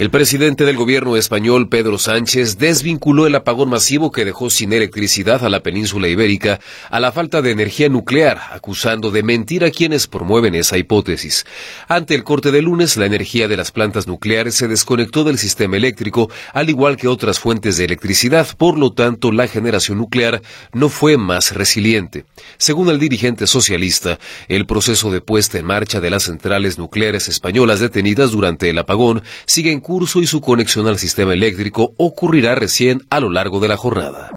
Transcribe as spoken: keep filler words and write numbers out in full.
El presidente del gobierno español, Pedro Sánchez, desvinculó el apagón masivo que dejó sin electricidad a la península ibérica a la falta de energía nuclear, acusando de mentir a quienes promueven esa hipótesis. Ante el corte de lunes, la energía de las plantas nucleares se desconectó del sistema eléctrico, al igual que otras fuentes de electricidad, por lo tanto, la generación nuclear no fue más resiliente. Según el dirigente socialista, el proceso de puesta en marcha de las centrales nucleares españolas detenidas durante el apagón sigue en curso y su conexión al sistema eléctrico ocurrirá recién a lo largo de la jornada.